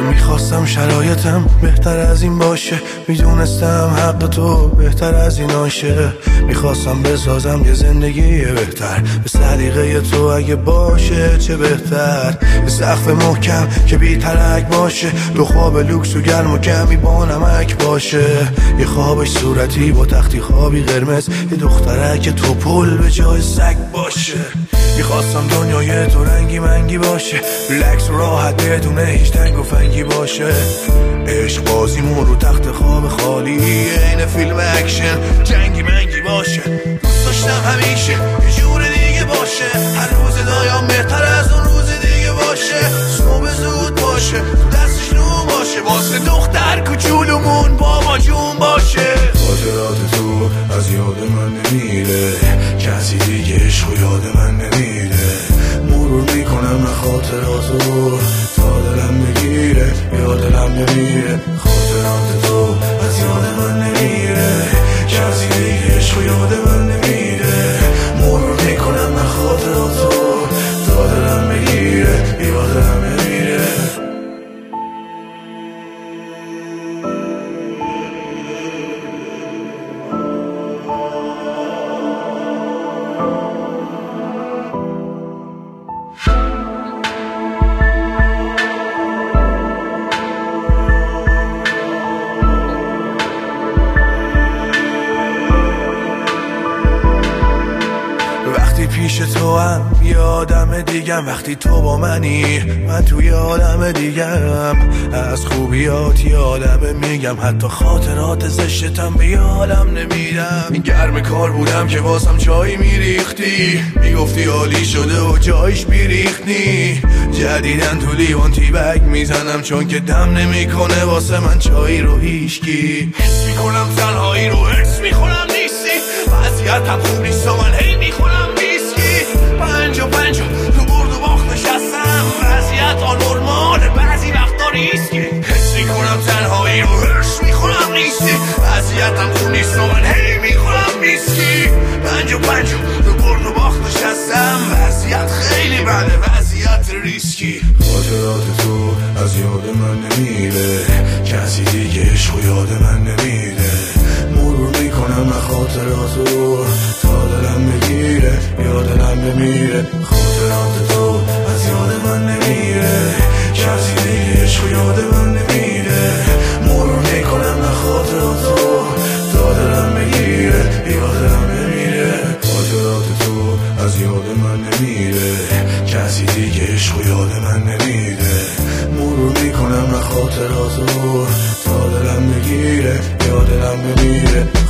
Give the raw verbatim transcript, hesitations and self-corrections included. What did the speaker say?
میخواستم شرایطم بهتر از این باشه، میدونستم حق تو بهتر از این آشه. میخواستم بسازم یه زندگی بهتر به سلیقه تو، اگه باشه چه بهتر. یه سقف محکم که بی ترک باشه، دو خواب لوکس و گرم و کمی با نمک باشه. یه خوابش صورتی با تختی خوابی قرمز، یه دخترک تو پل به جای سگ باشه. میخواستم دنیای تو رنگی منگی باشه، ریلکس و راحت بدون هیچ تنگ و فنگی باشه. عشق بازیمون رو تخت خواب خالی، این فیلم اکشن جنگی منگی باشه. دوست داشتم همیشه یه جور دیگه باشه، هر روز دایم بهتر از اون روز دیگه باشه. صبح زود باشه، دستش نون باشه، واسه دختر کوچولومون بابا جون باشه. خاطرات تو از یاد من نمیره، کسی دیگه عشق و یاد من نمیره. مرور میکنم نه خاطراتو تا دلم بگیره یا دلم نمیره. خاطرات تو از یاد من نمیره، کسی دیگه عشق و یاد من نمیره. مرور میکنم نه خاطراتو تا دلم بگیره یا دلم نمیره. پیش تو هم یه آدم دیگم، وقتی تو با منی من توی عالم دیگم. از خوبیات یادم میگم، حتی خاطرات زشتم به یادم نمیدم. این گرم کار بودم که واسم چای میریختی، میگفتی عالی شده و جایش میریختی. جدیدن تو لیوان تی بگ میزنم، چون که دم نمیکنه واسه من چای رو هیشکی. حس میکنم تنهایی رو حس میکنم نیستی، وضعیتم خوب نیست و من هی میخونم پنج و پنج و تو برد و باخت نشستم. وضعیت آنورماله بعضی وقتا ریسکی، حس میکنم تنهایی رو هرش میخونم نیستی. وضعیتم خوب نیست و من هی میخونم میسکی. پنج و پنج و تو برد و باخت نشستم. وضعیت خیلی بده، وضعیت ریسکی. خاطرات تو از یاد من نمیره، کسی دیگه عشق و یاد من نمیره. مرور میکنم نه خاطراتو تا دلم بگیره یا دلم نمیره. خاطرات تو از یاد من نمیره، کسی دیگه عشق و یاد من نمیره. مرور میکنم نه خاطراتو تا دلم بگیره یا دلم نمیره. خاطرات تو از یاد من نمیره، کسی دیگه عشق و یاد من نمیره. مرور میکنم نه خاطراتو تا دلم بگیره یا دلم نمیره.